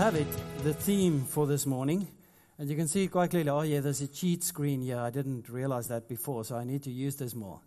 have it, the theme for this morning, and you can see it quite clearly. Oh yeah, there's a cheat screen here. I didn't realize that before, so I need to use this more.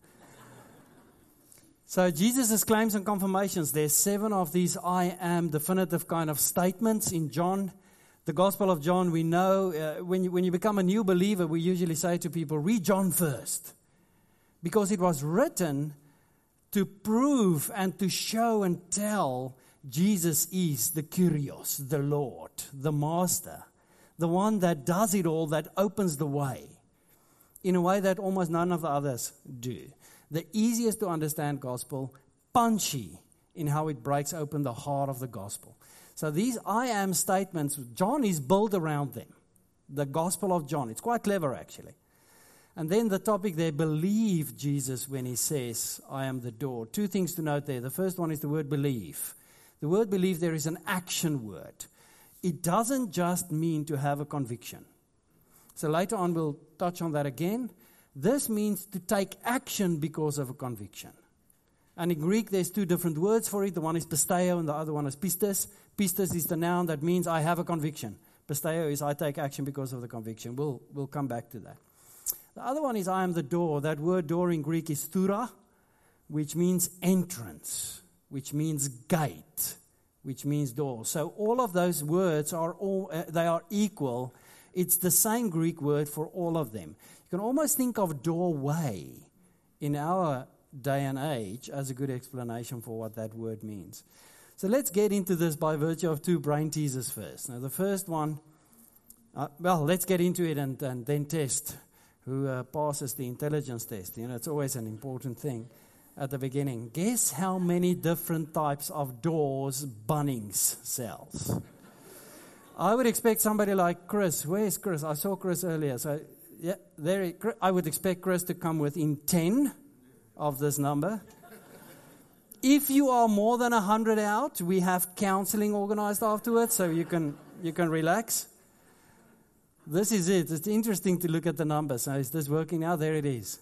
So Jesus' claims and confirmations, there's 7 of these I am definitive kind of statements in John. The Gospel of John, we know, when you become a new believer, we usually say to people, read John first. Because it was written to prove and to show and tell Jesus is the Kyrios, the Lord, the Master, the one that does it all, that opens the way, in a way that almost none of the others do. The easiest to understand gospel, punchy in how it breaks open the heart of the gospel. So these I am statements, John is built around them. The Gospel of John. It's quite clever actually. And then the topic there, believe Jesus when he says, I am the door. 2 things to note there. The first one is the word believe. The word believe there is an action word. It doesn't just mean to have a conviction. So later on we'll touch on that again. This means to take action because of a conviction. And in Greek there's 2 different words for it. The one is pisteo and the other one is pistis. Pistis is the noun that means I have a conviction. Pisteo is I take action because of the conviction. We'll come back to that. The other one is I am the door. That word door in Greek is thura, which means entrance, which means gate, which means door. So all of those words are they are equal. It's the same Greek word for all of them. You can almost think of doorway in our day and age as a good explanation for what that word means. So let's get into this by virtue of 2 brain teasers first. Now the first one, let's get into it and then test who passes the intelligence test. You know, it's always an important thing at the beginning. Guess how many different types of doors Bunnings sells? I would expect somebody like Chris. Where's Chris? I saw Chris earlier. So, yeah, I would expect Chris to come within 10 of this number. If you are more than 100 out, we have counseling organized afterwards, so you can relax. This is it. It's interesting to look at the numbers. Now, is this working now? There it is.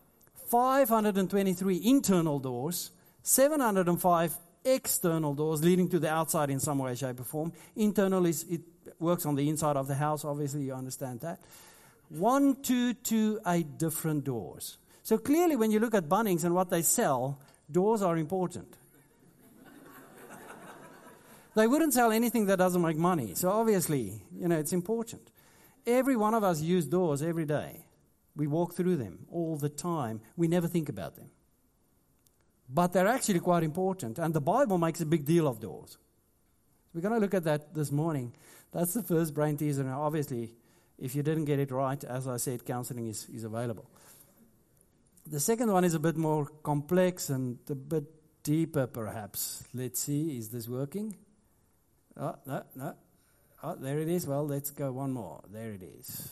523 internal doors, 705 external doors leading to the outside in some way, shape, or form. Internal it works on the inside of the house. Obviously, you understand that. 1,228 different doors. So clearly, when you look at Bunnings and what they sell, doors are important. They wouldn't sell anything that doesn't make money. So obviously, it's important. Every one of us use doors every day. We walk through them all the time. We never think about them. But they're actually quite important. And the Bible makes a big deal of doors. We're going to look at that this morning. That's the first brain teaser. Now, obviously, if you didn't get it right, as I said, counseling is available. The second one is a bit more complex and a bit deeper, perhaps. Let's see, is this working? Oh, no. Oh, there it is. Well, let's go one more. There it is.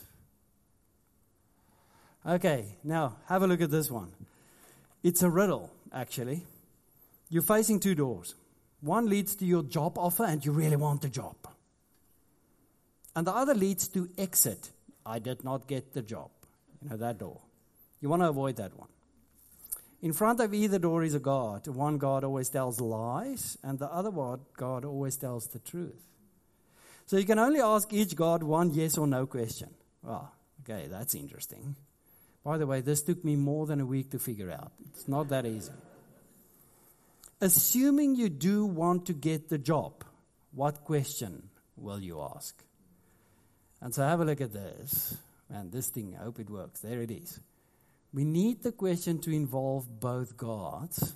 Okay, now have a look at this one. It's a riddle, actually. You're facing 2 doors. One leads to your job offer and you really want the job. And the other leads to exit. I did not get the job. That door. You want to avoid that one. In front of either door is a God. One God always tells lies, and the other God always tells the truth. So you can only ask each God one yes or no question. Well, okay, that's interesting. By the way, this took me more than a week to figure out. It's not that easy. Assuming you do want to get the job, what question will you ask? And so have a look at this. And this thing, I hope it works. There it is. We need the question to involve both gods.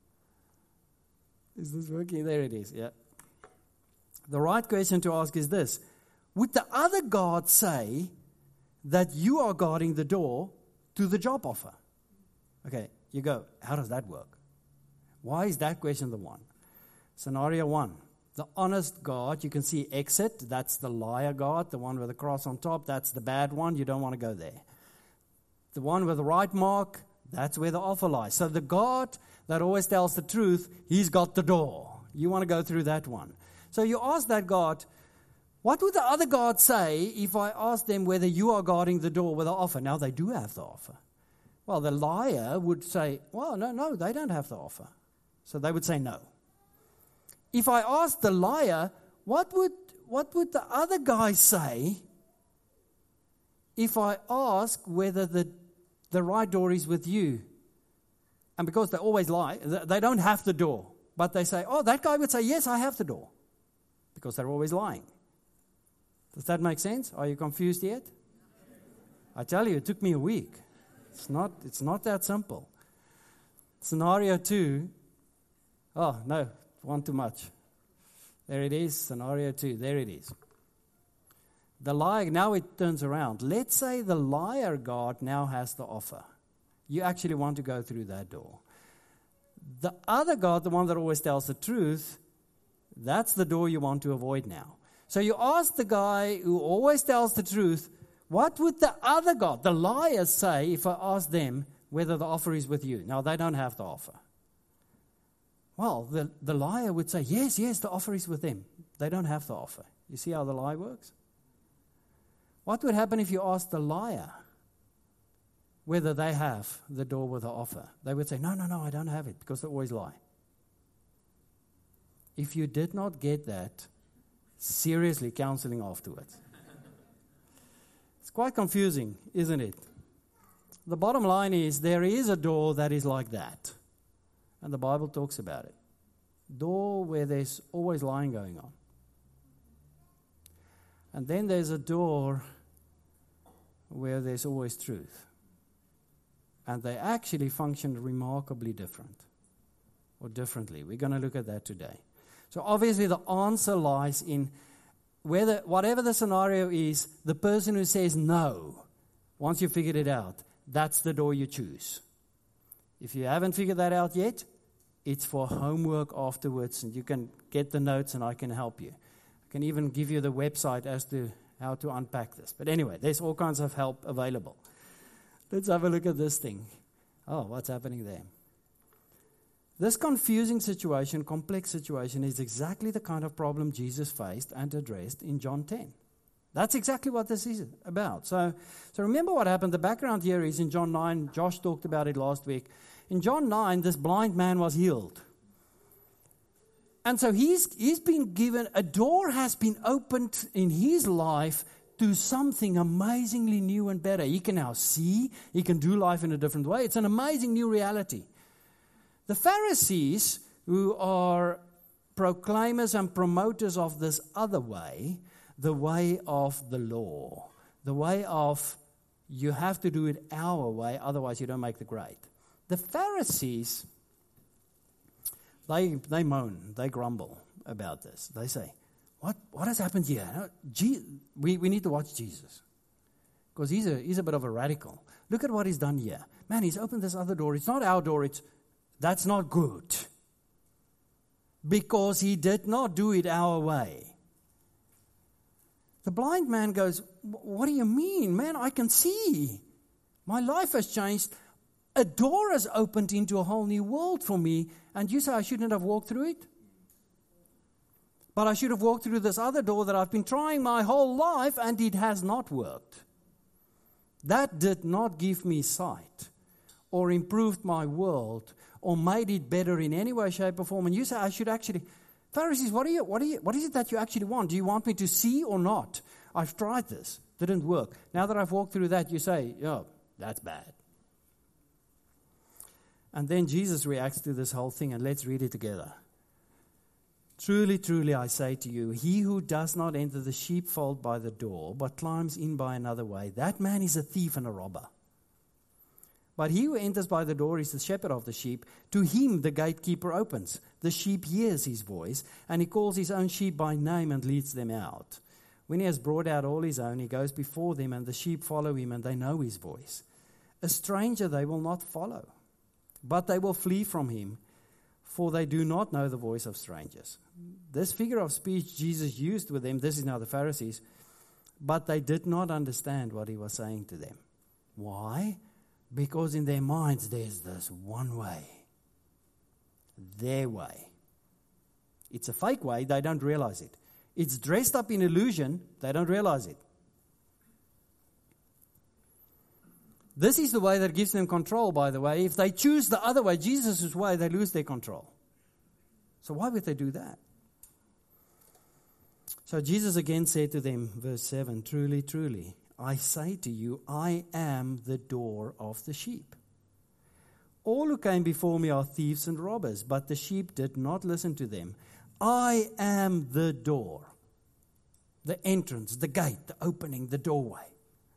Is this working? There it is, yeah. The right question to ask is this. Would the other God say that you are guarding the door to the job offer? Okay, you go, how does that work? Why is that question the one? Scenario 1. The honest God, you can see exit. That's the liar God. The one with the cross on top, that's the bad one. You don't want to go there. The one with the right mark, that's where the offer lies. So the God that always tells the truth, he's got the door. You want to go through that one. So you ask that God, what would the other God say if I asked them whether you are guarding the door with the offer? Now they do have the offer. Well, the liar would say, well, no, they don't have the offer. So they would say no. If I asked the liar, what would the other guy say if I ask whether the right door is with you? And because they always lie, they don't have the door. But they say, oh, that guy would say, yes, I have the door. Because they're always lying. Does that make sense? Are you confused yet? I tell you, it took me a week. It's not that simple. Scenario 2. Oh, no, one too much. There it is, scenario 2. There it is. The liar, now it turns around. Let's say the liar God now has the offer. You actually want to go through that door. The other God, the one that always tells the truth, that's the door you want to avoid now. So you ask the guy who always tells the truth, what would the other God, the liars, say if I ask them whether the offer is with you? Now, they don't have the offer. Well, the liar would say, yes, the offer is with them. They don't have the offer. You see how the lie works? What would happen if you asked the liar whether they have the door with the offer? They would say, no, I don't have it, because they always lie. If you did not get that, seriously counseling afterwards. It's quite confusing, isn't it? The bottom line is there is a door that is like that. And the Bible talks about it. Door where there's always lying going on. And then there's a door where there's always truth. And they actually function remarkably differently. We're going to look at that today. So obviously the answer lies in whatever the scenario is, the person who says no, once you figured it out, that's the door you choose. If you haven't figured that out yet, it's for homework afterwards, and you can get the notes and I can help you. I can even give you the website as to how to unpack this. But anyway, there's all kinds of help available. Let's have a look at this thing. Oh, what's happening there? This confusing situation, complex situation, is exactly the kind of problem Jesus faced and addressed in John 10. That's exactly what this is about. So remember what happened. The background here is in John 9. Josh talked about it last week. In John 9, this blind man was healed. And so he's been given, a door has been opened in his life to something amazingly new and better. He can now see, he can do life in a different way. It's an amazing new reality. The Pharisees, who are proclaimers and promoters of this other way, the way of the law, the way of you have to do it our way, otherwise you don't make the grade. The Pharisees, they moan, they grumble about this. They say, what has happened here? We need to watch Jesus, because he's a bit of a radical. Look at what he's done here. Man, he's opened this other door. It's not our door. That's not good, because he did not do it our way. The blind man goes, what do you mean? Man, I can see. My life has changed. A door has opened into a whole new world for me, and you say I shouldn't have walked through it? But I should have walked through this other door that I've been trying my whole life, and it has not worked. That did not give me sight, or improved my world, or made it better in any way, shape, or form. And you say I should actually... Pharisees, what is it that you actually want? Do you want me to see or not? I've tried this. Didn't work. Now that I've walked through that, you say, oh, that's bad. And then Jesus reacts to this whole thing, and let's read it together. Truly, truly, I say to you, he who does not enter the sheepfold by the door, but climbs in by another way, that man is a thief and a robber. But he who enters by the door is the shepherd of the sheep. To him the gatekeeper opens. The sheep hears his voice, and he calls his own sheep by name and leads them out. When he has brought out all his own, he goes before them, and the sheep follow him, and they know his voice. A stranger they will not follow, but they will flee from him, for they do not know the voice of strangers. This figure of speech Jesus used with them, this is now the Pharisees, but they did not understand what he was saying to them. Why? Because in their minds there's this one way. Their way. It's a fake way, they don't realize it. It's dressed up in illusion, they don't realize it. This is the way that gives them control, by the way. If they choose the other way, Jesus' way, they lose their control. So why would they do that? So Jesus again said to them, verse 7, truly, truly, I say to you, I am the door of the sheep. All who came before me are thieves and robbers, but the sheep did not listen to them. I am the door, the entrance, the gate, the opening, the doorway.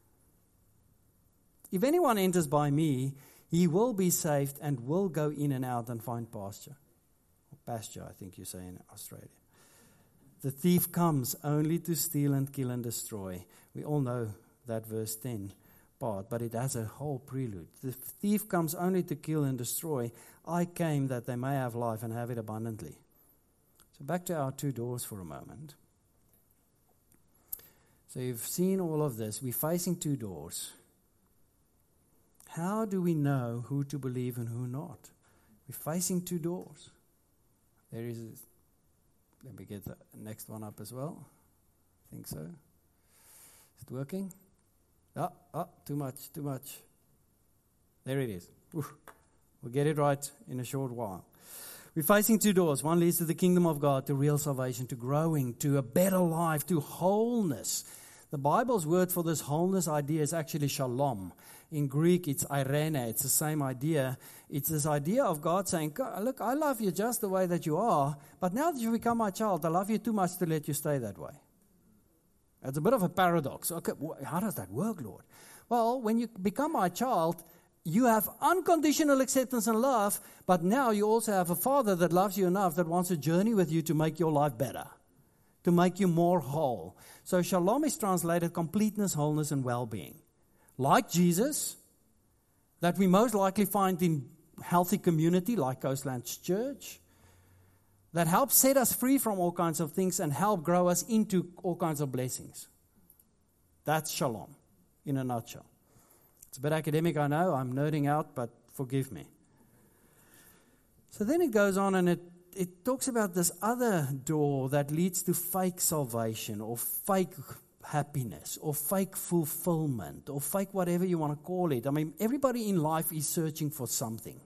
If anyone enters by me, he will be saved and will go in and out and find pasture. Or pasture, I think you say in Australia. The thief comes only to steal and kill and destroy. We all know that verse 10 part, but it has a whole prelude. The thief comes only to kill and destroy. I came that they may have life and have it abundantly. So back to our two doors for a moment. So you've seen all of this. We're facing two doors. How do we know who to believe and who not? We're facing two doors. Let me get the next one up as well. I think so. Is it working? Too much. There it is. We'll get it right in a short while. We're facing two doors. One leads to the kingdom of God, to real salvation, to growing, to a better life, to wholeness. The Bible's word for this wholeness idea is actually shalom. In Greek, it's irene. It's the same idea. It's this idea of God saying, look, I love you just the way that you are, but now that you become my child, I love you too much to let you stay that way. It's a bit of a paradox. Okay, how does that work, Lord? Well, when you become my child, you have unconditional acceptance and love, but now you also have a Father that loves you enough that wants to journey with you to make your life better, to make you more whole. So shalom is translated completeness, wholeness, and well-being. Like Jesus, that we most likely find in healthy community like Coastlands Church, that helps set us free from all kinds of things and help grow us into all kinds of blessings. That's shalom in a nutshell. It's a bit academic, I know. I'm nerding out, but forgive me. So then it goes on and it talks about this other door that leads to fake salvation or fake happiness or fake fulfillment or fake whatever you want to call it. I mean, everybody in life is searching for something.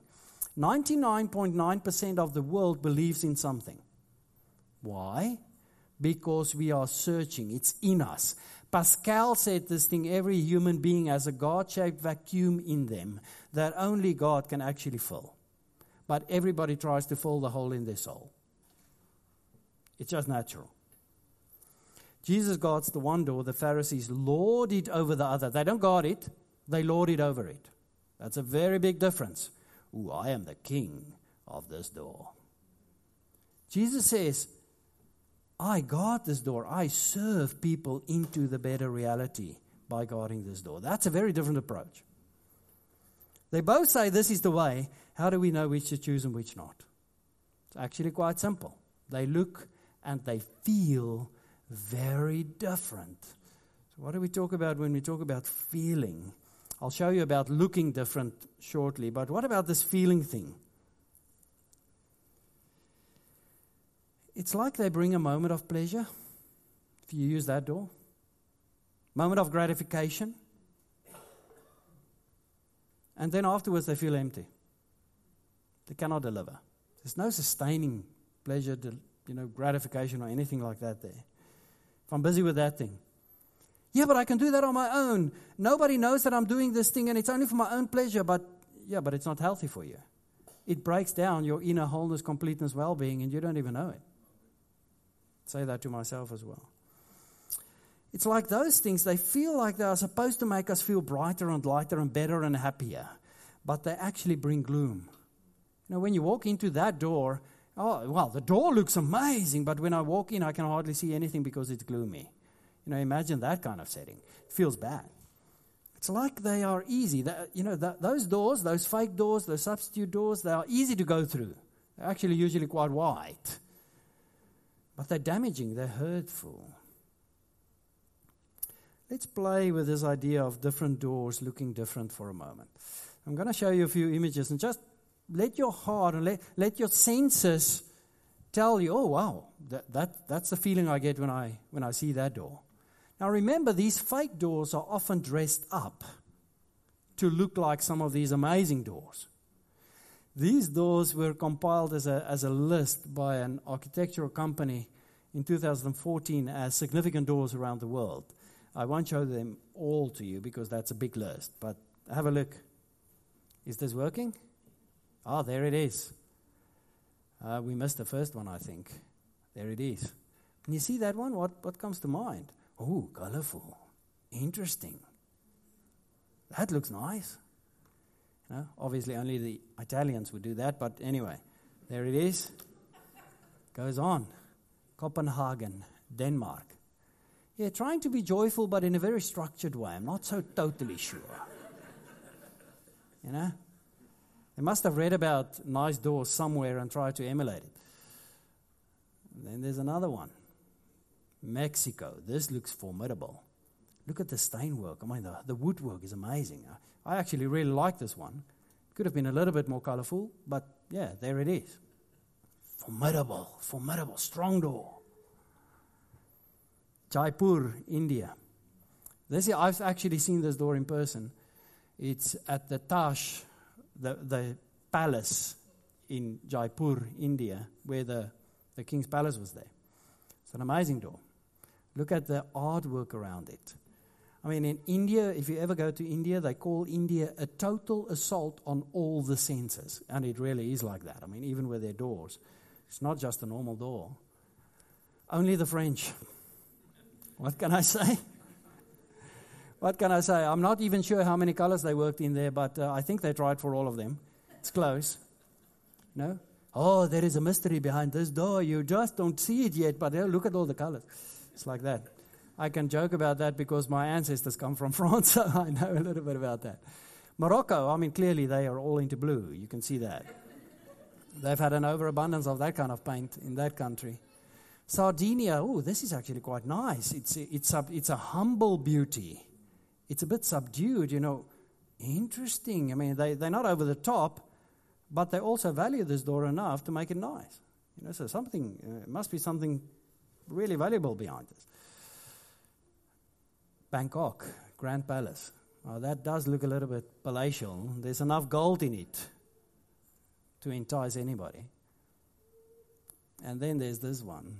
99.9% of the world believes in something. Why? Because we are searching. It's in us. Pascal said this thing, every human being has a God-shaped vacuum in them that only God can actually fill. But everybody tries to fill the hole in their soul. It's just natural. Jesus guards the one door, the Pharisees lord it over the other. They don't guard it, they lord it over it. That's a very big difference. Ooh, I am the king of this door. Jesus says, I guard this door. I serve people into the better reality by guarding this door. That's a very different approach. They both say this is the way. How do we know which to choose and which not? It's actually quite simple. They look and they feel very different. So what do we talk about when we talk about feeling? I'll show you about looking different shortly, but what about this feeling thing? It's like they bring a moment of pleasure, if you use that door. Moment of gratification. And then afterwards they feel empty. They cannot deliver. There's no sustaining pleasure, gratification or anything like that there. If I'm busy with that thing. Yeah, but I can do that on my own. Nobody knows that I'm doing this thing and it's only for my own pleasure, but it's not healthy for you. It breaks down your inner wholeness, completeness, well-being, and you don't even know it. Say that to myself as well. It's like those things, they feel like they are supposed to make us feel brighter and lighter and better and happier, but they actually bring gloom. When you walk into that door, the door looks amazing, but when I walk in, I can hardly see anything because it's gloomy. Imagine that kind of setting. It feels bad. It's like they are easy. Those doors, those fake doors, those substitute doors, they are easy to go through. They're actually usually quite wide. But they're damaging, they're hurtful. Let's play with this idea of different doors looking different for a moment. I'm going to show you a few images and just let your heart and let your senses tell you, oh wow, that's the feeling I get when I see that door. Now remember, these fake doors are often dressed up to look like some of these amazing doors. These doors were compiled as a list by an architectural company in 2014 as significant doors around the world. I won't show them all to you because that's a big list, but have a look. Is this working? Ah, there it is. We missed the first one, I think. There it is. Can you see that one? What comes to mind? Oh, colorful. Interesting. That looks nice. Obviously, only the Italians would do that, but anyway, there it is. Goes on. Copenhagen, Denmark. Yeah, trying to be joyful, but in a very structured way. I'm not so totally sure. They must have read about nice doors somewhere and tried to emulate it. And then there's another one. Mexico. This looks formidable. Look at the stain work. I mean, the woodwork is amazing. I actually really like this one. Could have been a little bit more colorful, but yeah, there it is. Formidable, strong door. Jaipur, India. I've actually seen this door in person. It's at the Taj, the palace in Jaipur, India, where the king's palace was there. It's an amazing door. Look at the artwork around it. I mean, in India, if you ever go to India, they call India a total assault on all the senses. And it really is like that. I mean, even with their doors. It's not just a normal door. Only the French. What can I say? What can I say? I'm not even sure how many colors they worked in there, but I think they tried for all of them. It's close. No? Oh, there is a mystery behind this door. You just don't see it yet, but look at all the colors. It's like that. I can joke about that because my ancestors come from France, so I know a little bit about that. Morocco, I mean, clearly they are all into blue. You can see that. They've had an overabundance of that kind of paint in that country. Sardinia, oh, this is actually quite nice. It's a humble beauty. It's a bit subdued, Interesting. I mean, they're not over the top, but they also value this door enough to make it nice. So something, must be something really valuable behind this. Bangkok, Grand Palace. Oh, that does look a little bit palatial. There's enough gold in it to entice anybody. And then there's this one.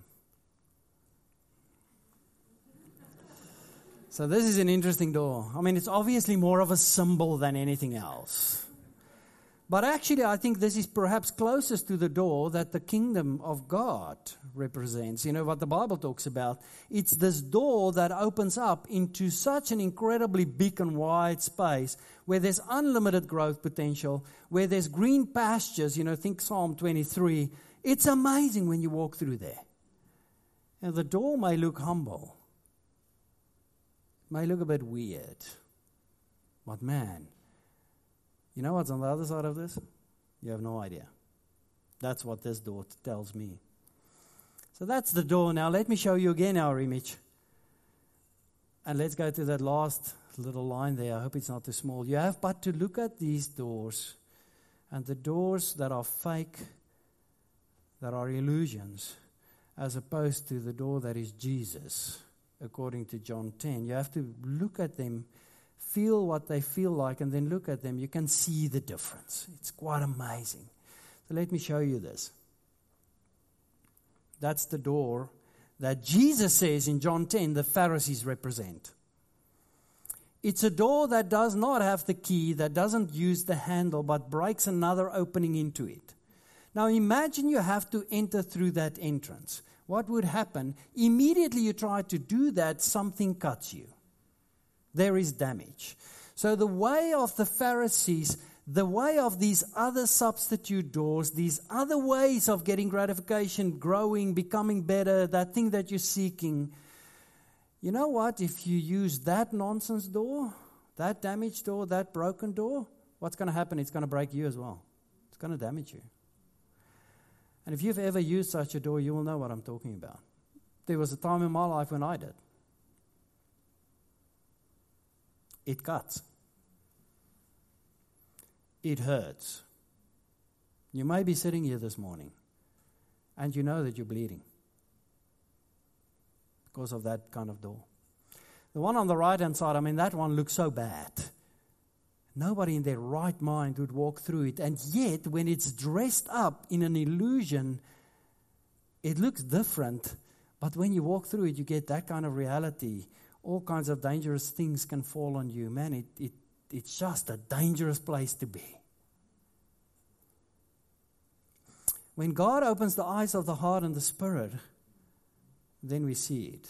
So this is an interesting door. I mean, it's obviously more of a symbol than anything else. But actually, I think this is perhaps closest to the door that the kingdom of God represents. What the Bible talks about. It's this door that opens up into such an incredibly big and wide space where there's unlimited growth potential, where there's green pastures. Think Psalm 23. It's amazing when you walk through there. And the door may look humble. May look a bit weird. But man, you know what's on the other side of this? You have no idea. That's what this door tells me. So that's the door. Now let me show you again our image. And let's go to that last little line there. I hope it's not too small. You have but to look at these doors. And the doors that are fake, that are illusions, as opposed to the door that is Jesus, according to John 10. You have to look at them, feel what they feel like, and then look at them. You can see the difference. It's quite amazing. So let me show you this. That's the door that Jesus says in John 10 the Pharisees represent. It's a door that does not have the key, that doesn't use the handle, but breaks another opening into it. Now imagine you have to enter through that entrance. What would happen? Immediately you try to do that, something cuts you. There is damage. So the way of the Pharisees, the way of these other substitute doors, these other ways of getting gratification, growing, becoming better, that thing that you're seeking, you know what? If you use that nonsense door, that damaged door, that broken door, what's going to happen? It's going to break you as well. It's going to damage you. And if you've ever used such a door, you will know what I'm talking about. There was a time in my life when I did. It cuts. It hurts. You may be sitting here this morning and you know that you're bleeding because of that kind of door. The one on the right-hand side, that one looks so bad. Nobody in their right mind would walk through it. And yet, when it's dressed up in an illusion, it looks different. But when you walk through it, you get that kind of reality. All kinds of dangerous things can fall on you. Man, it's just a dangerous place to be. When God opens the eyes of the heart and the spirit, then we see it.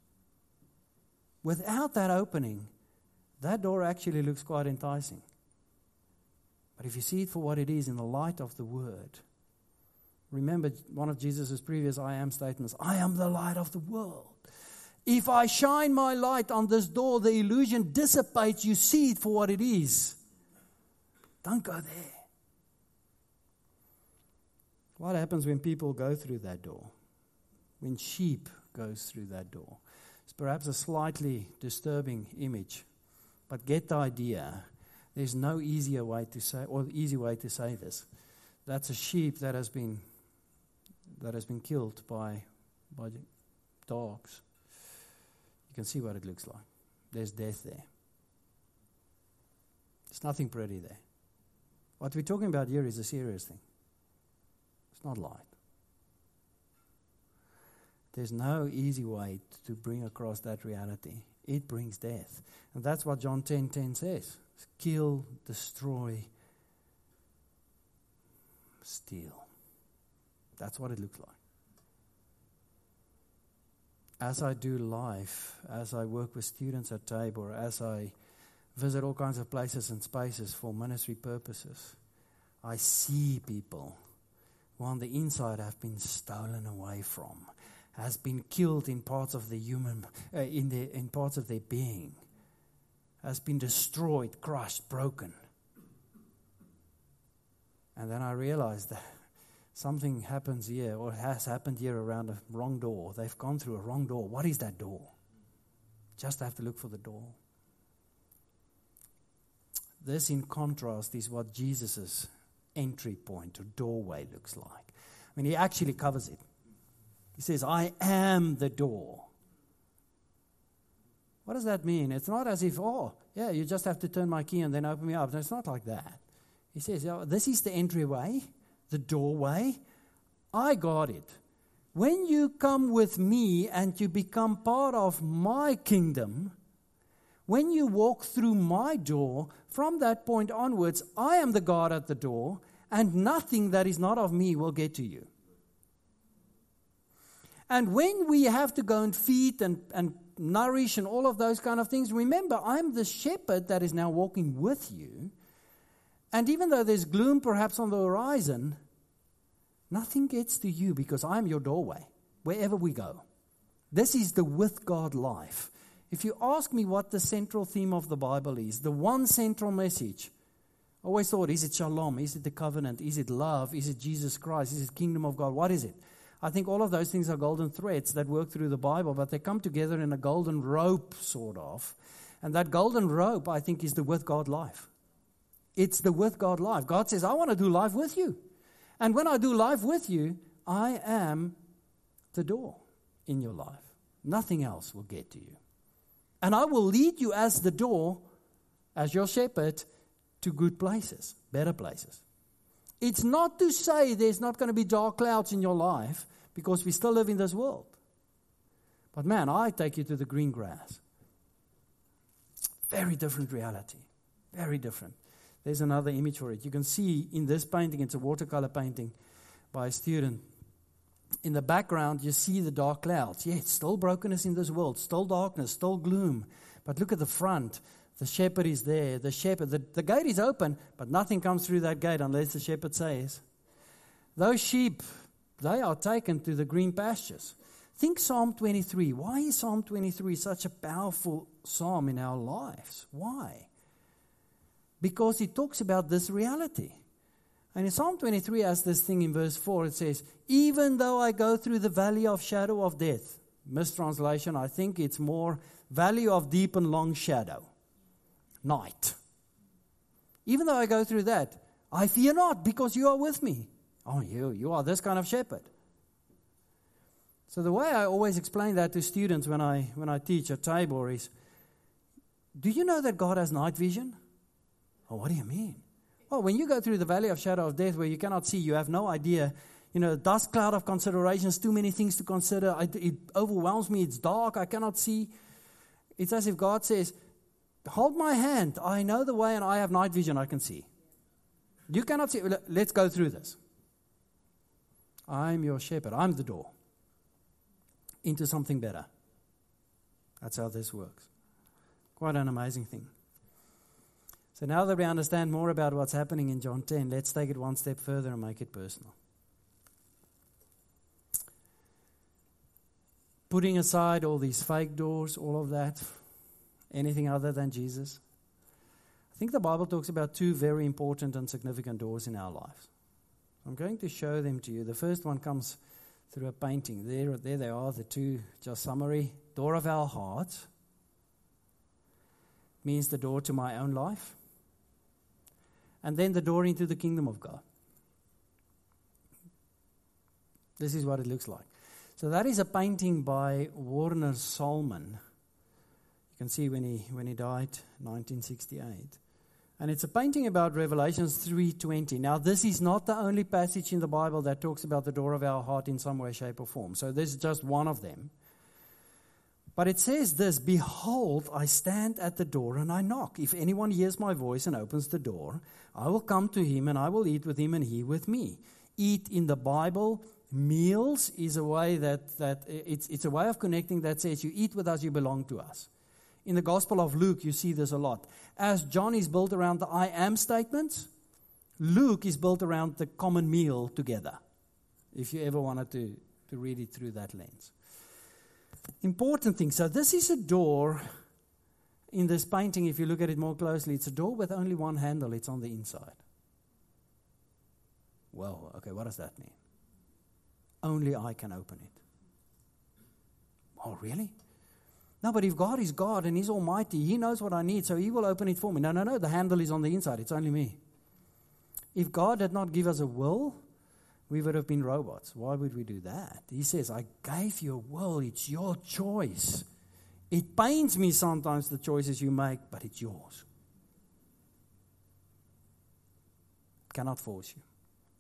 Without that opening, that door actually looks quite enticing. But if you see it for what it is in the light of the Word, remember one of Jesus' previous I am statements, I am the light of the world. If I shine my light on this door, the illusion dissipates. You see it for what it is. Don't go there. What happens when people go through that door? When sheep goes through that door? It's perhaps a slightly disturbing image, but get the idea. There's no easier way to say, or easy way to say this. That's a sheep that has been killed by dogs. You can see what it looks like. There's death there. There's nothing pretty there. What we're talking about here is a serious thing. It's not light. There's no easy way to bring across that reality. It brings death. And that's what John 10:10 says. Kill, destroy, steal. That's what it looks like. As I do life, as I work with students at Tabor, as I visit all kinds of places and spaces for ministry purposes, I see people who on the inside have been stolen away from, has been killed in parts of the in parts of their being, has been destroyed, crushed, broken. And then I realized that something happens here, or has happened here around a wrong door. They've gone through a wrong door. What is that door? Just have to look for the door. This, in contrast, is what Jesus' entry point or doorway looks like. I mean, he actually covers it. He says, I am the door. What does that mean? It's not as if, you just have to turn my key and then open me up. No, it's not like that. He says, this is the entryway, the doorway. I got it. When you come with me and you become part of my kingdom, when you walk through my door, from that point onwards, I am the God at the door, and nothing that is not of me will get to you. And when we have to go and feed and nourish and all of those kind of things, remember, I'm the shepherd that is now walking with you. And even though there's gloom perhaps on the horizon, nothing gets to you because I'm your doorway, wherever we go. This is the with God life. If you ask me what the central theme of the Bible is, the one central message, I always thought, is it shalom? Is it the covenant? Is it love? Is it Jesus Christ? Is it kingdom of God? What is it? I think all of those things are golden threads that work through the Bible, but they come together in a golden rope, sort of. And that golden rope, I think, is the with God life. It's the with God life. God says, I want to do life with you. And when I do life with you, I am the door in your life. Nothing else will get to you. And I will lead you as the door, as your shepherd, to good places, better places. It's not to say there's not going to be dark clouds in your life because we still live in this world. But man, I take you to the green grass. Very different reality. Very different. There's another image for it. You can see in this painting, it's a watercolor painting by a student. In the background, you see the dark clouds. Yeah, it's still brokenness in this world, still darkness, still gloom. But look at the front. The shepherd is there. The shepherd, the gate is open, but nothing comes through that gate unless the shepherd says. Those sheep, they are taken to the green pastures. Think Psalm 23. Why is Psalm 23 such a powerful psalm in our lives? Why? Because it talks about this reality. And in Psalm 23, as this thing in verse 4, it says, even though I go through the valley of shadow of death. Mistranslation, I think it's more valley of deep and long shadow. Night. Even though I go through that, I fear not because you are with me. Oh, you are this kind of shepherd. So the way I always explain that to students when I teach at Tabor is, do you know that God has night vision? Oh, what do you mean? Well, when you go through the valley of shadow of death where you cannot see, you have no idea, dust cloud of considerations, too many things to consider. It overwhelms me. It's dark. I cannot see. It's as if God says, hold my hand. I know the way and I have night vision. I can see. You cannot see. Let's go through this. I'm your shepherd. I'm the door into something better. That's how this works. Quite an amazing thing. So now that we understand more about what's happening in John 10, let's take it one step further and make it personal. Putting aside all these fake doors, all of that, anything other than Jesus, I think the Bible talks about two very important and significant doors in our lives. I'm going to show them to you. The first one comes through a painting. There they are, the two, just summary. Door of our heart means the door to my own life. And then the door into the kingdom of God. This is what it looks like. So that is a painting by Warner Solman. You can see when he died, 1968. And it's a painting about Revelations 3:20. Now, this is not the only passage in the Bible that talks about the door of our heart in some way, shape, or form. So this is just one of them. But it says this, behold, I stand at the door and I knock. If anyone hears my voice and opens the door, I will come to him and I will eat with him and he with me. Eat in the Bible, meals is a way that it's a way of connecting that says you eat with us, you belong to us. In the Gospel of Luke, you see this a lot. As John is built around the I am statements, Luke is built around the common meal together, if you ever wanted to read it through that lens. Important thing. So this is a door in this painting. If you look at it more closely, it's a door with only one handle. It's on the inside. Well, okay, what does that mean? Only I can open it. Oh, really? No, but if God is God and He's almighty, He knows what I need, so He will open it for me. No, the handle is on the inside. It's only me. If God did not give us a will, we would have been robots. Why would we do that? He says, I gave you a will. It's your choice. It pains me sometimes, the choices you make, but it's yours. Cannot force you.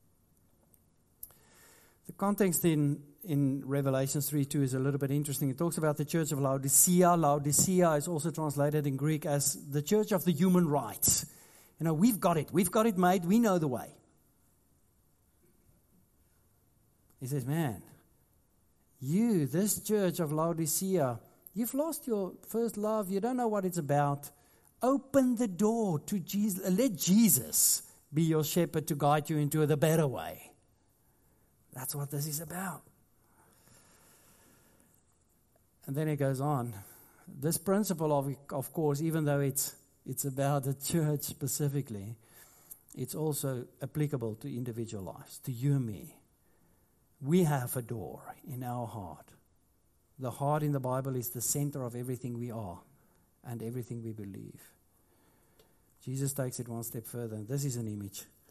The context in Revelation 3:2 is a little bit interesting. It talks about the church of Laodicea. Laodicea is also translated in Greek as the church of the human rights. We've got it. We've got it made. We know the way. He says, man, this church of Laodicea, you've lost your first love. You don't know what it's about. Open the door to Jesus. Let Jesus be your shepherd to guide you into the better way. That's what this is about. And then it goes on. This principle, of course, even though it's about the church specifically, it's also applicable to individual lives, to you and me. We have a door in our heart. The heart in the Bible is the center of everything we are and everything we believe. Jesus takes it one step further. This is an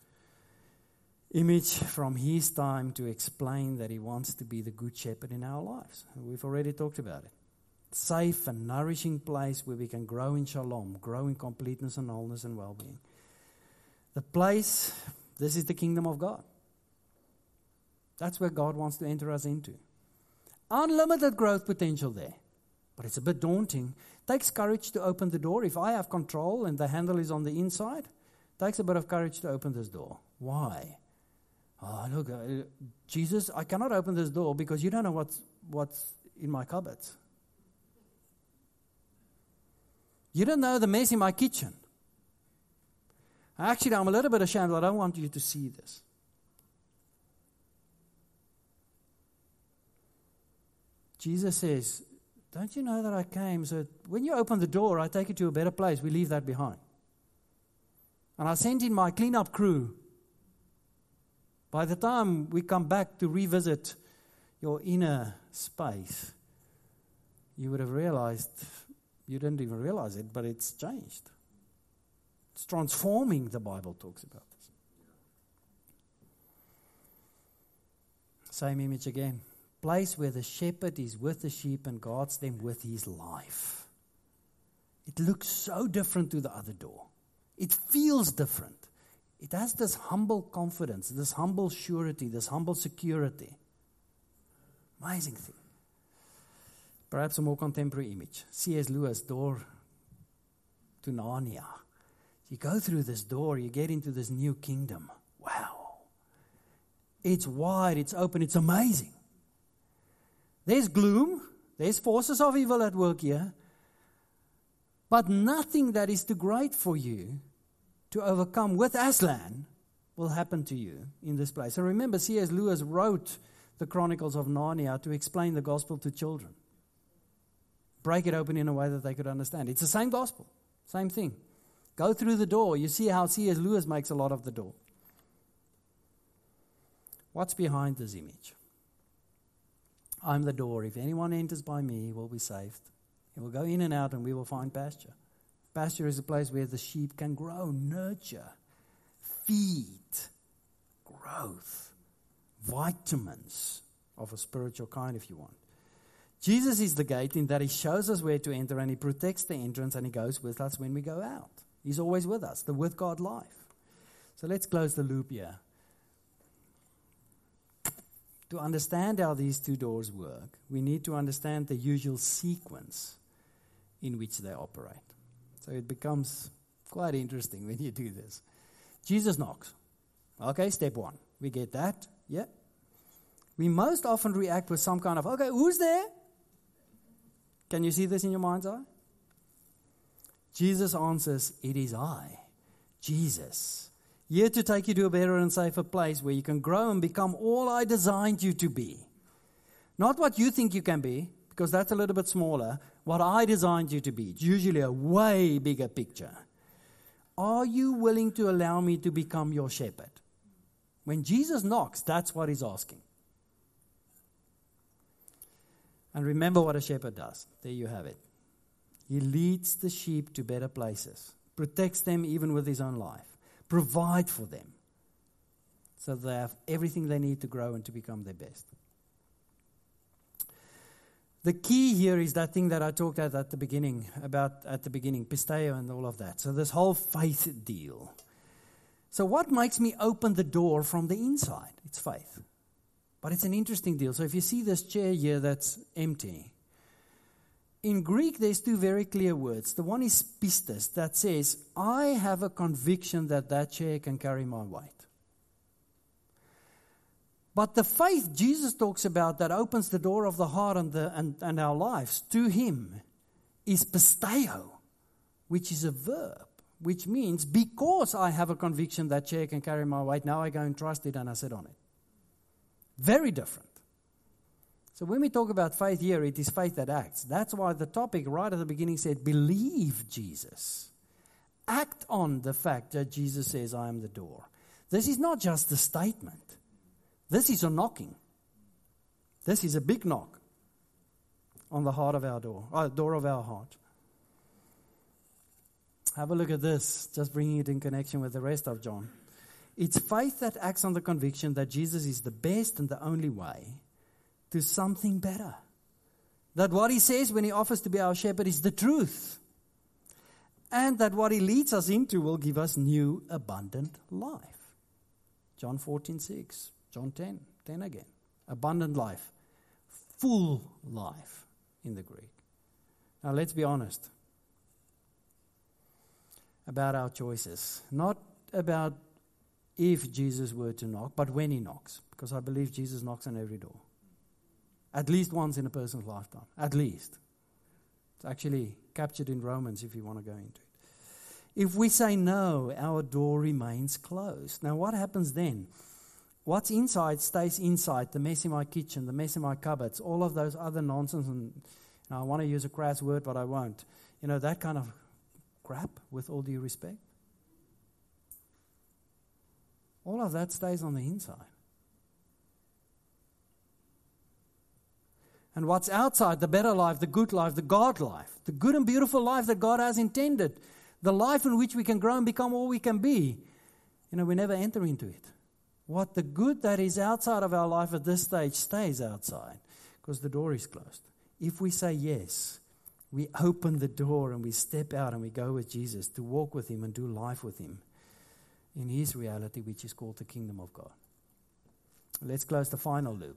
image from His time to explain that He wants to be the good shepherd in our lives. We've already talked about it. Safe and nourishing place where we can grow in shalom, grow in completeness and wholeness and well-being. The place, this is the kingdom of God. That's where God wants to enter us into. Unlimited growth potential there. But it's a bit daunting. It takes courage to open the door. If I have control and the handle is on the inside, it takes a bit of courage to open this door. Why? Oh, look, Jesus, I cannot open this door because you don't know what's in my cupboards. You don't know the mess in my kitchen. Actually, I'm a little bit ashamed. I don't want you to see this. Jesus says, don't you know that I came? So when you open the door, I take you to a better place. We leave that behind. And I sent in my cleanup crew. By the time we come back to revisit your inner space, you would have realized, you didn't even realize it, but it's changed. It's transforming, the Bible talks about this. Same image again. Place where the shepherd is with the sheep and guards them with his life. It looks so different to the other door. It feels different. It has this humble confidence, this humble surety, this humble security. Amazing thing. Perhaps a more contemporary image. C.S. Lewis, Door to Narnia. You go through this door, you get into this new kingdom. Wow. It's wide, it's open, it's amazing. There's gloom, there's forces of evil at work here, but nothing that is too great for you to overcome with Aslan will happen to you in this place. And remember, C.S. Lewis wrote the Chronicles of Narnia to explain the gospel to children. Break it open in a way that they could understand. It's the same gospel, same thing. Go through the door. You see how C.S. Lewis makes a lot of the door. What's behind this image? I'm the door. If anyone enters by me, he will be saved. He will go in and out and we will find pasture. Pasture is a place where the sheep can grow, nurture, feed, growth, vitamins of a spiritual kind if you want. Jesus is the gate in that he shows us where to enter and he protects the entrance and he goes with us when we go out. He's always with us, the with God life. So let's close the loop here. To understand how these two doors work, we need to understand the usual sequence in which they operate. So it becomes quite interesting when you do this. Jesus knocks. Okay, step one. We get that. Yeah. We most often react with some kind of, okay, who's there? Can you see this in your mind's eye? Jesus answers, it is I, Jesus, here to take you to a better and safer place where you can grow and become all I designed you to be. Not what you think you can be, because that's a little bit smaller. What I designed you to be. It's usually a way bigger picture. Are you willing to allow me to become your shepherd? When Jesus knocks, that's what he's asking. And remember what a shepherd does. There you have it. He leads the sheep to better places, protects them even with his own life, provides for them so they have everything they need to grow and to become their best. The key here is that thing that I talked about at the beginning, pisteo and all of that. So this whole faith deal. So what makes me open the door from the inside? It's faith. But it's an interesting deal. So if you see this chair here that's empty, in Greek there's two very clear words. The one is pistis, that says, I have a conviction that that chair can carry my weight. But the faith Jesus talks about that opens the door of the heart and our lives to him is pisteo, which is a verb, which means because I have a conviction that chair can carry my weight, now I go and trust it and I sit on it. Very different. So when we talk about faith here, it is faith that acts. That's why the topic right at the beginning said, believe Jesus. Act on the fact that Jesus says, I am the door. This is not just a statement. This is a knocking. This is a big knock on the heart of our door of our heart. Have a look at this, just bringing it in connection with the rest of John. It's faith that acts on the conviction that Jesus is the best and the only way to something better. That what he says when he offers to be our shepherd is the truth. And that what he leads us into will give us new, abundant life. John 14:6. John 10 again. Abundant life. Full life in the Greek. Now let's be honest about our choices. Not about if Jesus were to knock, but when he knocks. Because I believe Jesus knocks on every door. At least once in a person's lifetime. At least. It's actually captured in Romans if you want to go into it. If we say no, our door remains closed. Now what happens then? What's inside stays inside. The mess in my kitchen, the mess in my cupboards, all of those other nonsense. And I want to use a crass word, but I won't. That kind of crap, with all due respect. All of that stays on the inside. And what's outside, the better life, the good life, the God life, the good and beautiful life that God has intended, the life in which we can grow and become all we can be, we never enter into it. What the good that is outside of our life at this stage stays outside because the door is closed. If we say yes, we open the door and we step out and we go with Jesus to walk with him and do life with him. in His reality, which is called the kingdom of God. Let's close the final loop.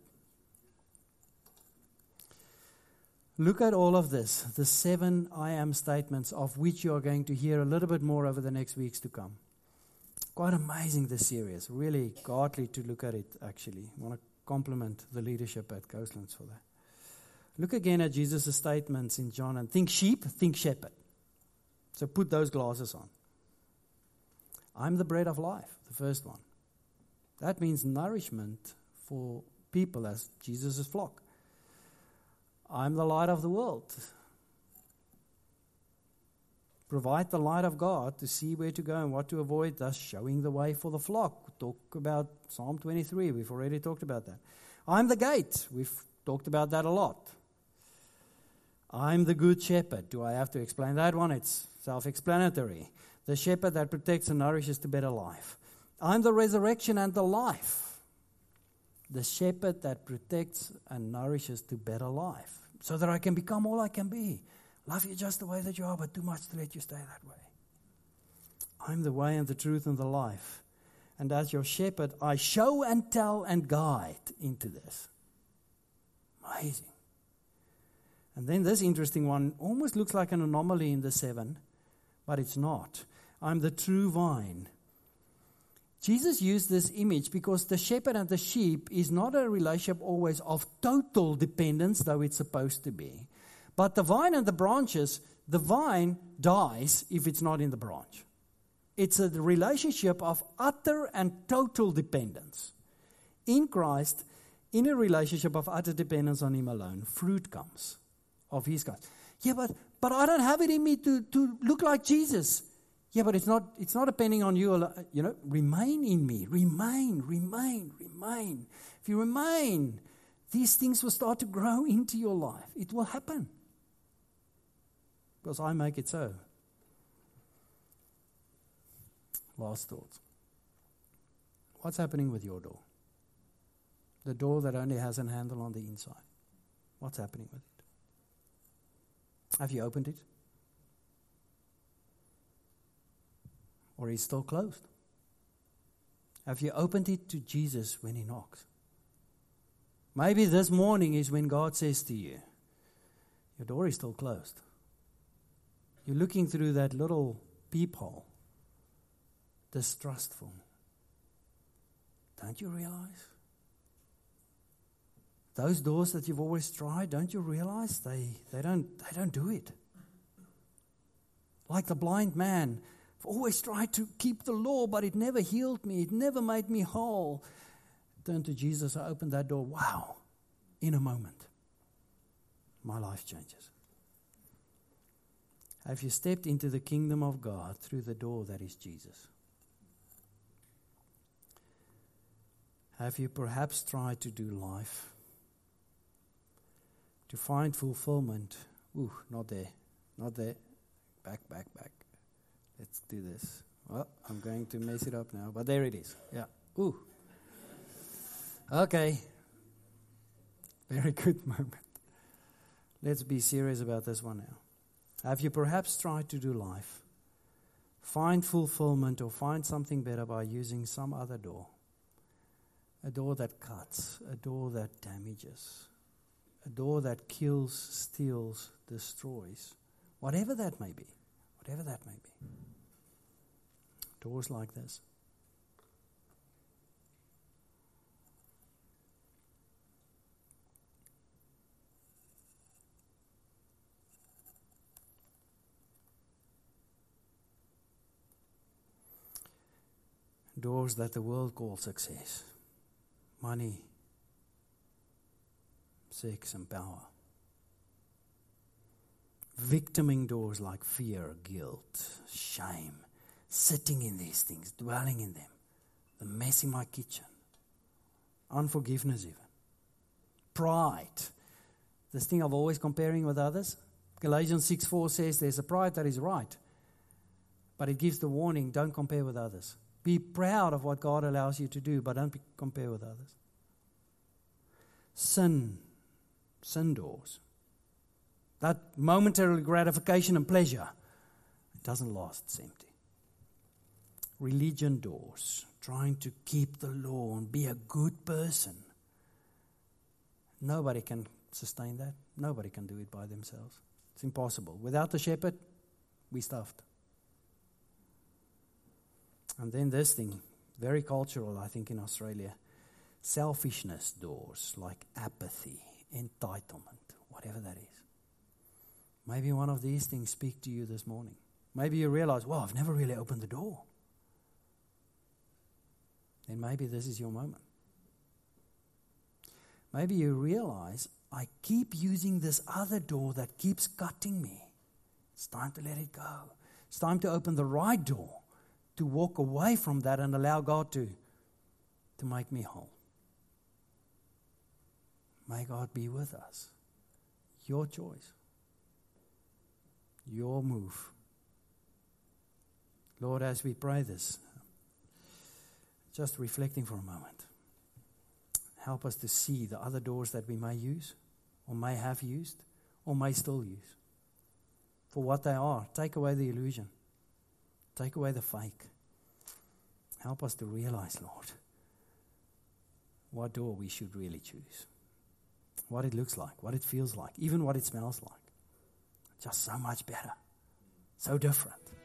Look at all of this, the 7 I am statements, of which you are going to hear a little bit more over the next weeks to come. Quite amazing, this series. Really godly to look at it, actually. I want to compliment the leadership at Coastlands for that. Look again at Jesus' statements in John, and think sheep, think shepherd. So put those glasses on. I'm the bread of life, the first one. That means nourishment for people as Jesus' flock. I'm the light of the world. Provide the light of God to see where to go and what to avoid, thus showing the way for the flock. Talk about Psalm 23. We've already talked about that. I'm the gate. We've talked about that a lot. I'm the good shepherd. Do I have to explain that one? It's self-explanatory. The shepherd that protects and nourishes to better life. I'm the resurrection and the life. The shepherd that protects and nourishes to better life, so that I can become all I can be. Love you just the way that you are, but too much to let you stay that way. I'm the way and the truth and the life. And as your shepherd, I show and tell and guide into this. Amazing. And then this interesting one almost looks like an anomaly in the 7, but it's not. I'm the true vine. Jesus used this image because the shepherd and the sheep is not a relationship always of total dependence, though it's supposed to be. But the vine and the branches, the vine dies if it's not in the branch. It's a relationship of utter and total dependence. In Christ, in a relationship of utter dependence on Him alone, fruit comes of His kind. Yeah, but I don't have it in me to look like Jesus. Yeah, but it's not depending on you. You know, remain in me. Remain. If you remain, these things will start to grow into your life. It will happen. Because I make it so. Last thoughts. What's happening with your door? The door that only has a handle on the inside. What's happening with it? Have you opened it? Or is it still closed? Have you opened it to Jesus when He knocks? Maybe this morning is when God says to you, your door is still closed. You're looking through that little peephole, distrustful. Don't you realize? Those doors that you've always tried, don't you realize they don't do it? Like the blind man, I've always tried to keep the law, but it never healed me. It never made me whole. Turn to Jesus, I opened that door. Wow. In a moment, my life changes. Have you stepped into the kingdom of God through the door that is Jesus? Have you perhaps tried to do life, to find fulfillment? Ooh, not there. Back. Let's do this. Well, I'm going to mess it up now, but there it is. Yeah. Ooh. Okay. Very good moment. Let's be serious about this one now. Have you perhaps tried to do life, find fulfillment or find something better by using some other door? A door that cuts, a door that damages, a door that kills, steals, destroys, whatever that may be. Doors like this. Doors that the world calls success, money, sex and power. Victiming doors like fear, guilt, shame, sitting in these things, dwelling in them. The mess in my kitchen. Unforgiveness even. Pride. This thing of always comparing with others. Galatians 6:4 says there's a pride that is right. But it gives the warning, don't compare with others. Be proud of what God allows you to do, but don't compare with others. Sin doors. That momentary gratification and pleasure, it doesn't last, it's empty. religion doors, trying to keep the law and be a good person. Nobody can sustain that. Nobody can do it by themselves. It's impossible. Without the shepherd, we're stuffed. And then this thing, very cultural, I think, in Australia. Selfishness doors, like apathy, entitlement, whatever that is. Maybe one of these things speak to you this morning. Maybe you realize, well, I've never really opened the door. Then maybe this is your moment. Maybe you realize, I keep using this other door that keeps cutting me. It's time to let it go. It's time to open the right door, to walk away from that and allow God to make me whole. May God be with us. Your choice. Your move. Lord, as we pray this, just reflecting for a moment, help us to see the other doors that we may use, or may have used, or may still use. For what they are, take away the illusion. Take away the fake. Help us to realize, Lord, what door we should really choose. What it looks like, what it feels like, even what it smells like. Just so much better. So different.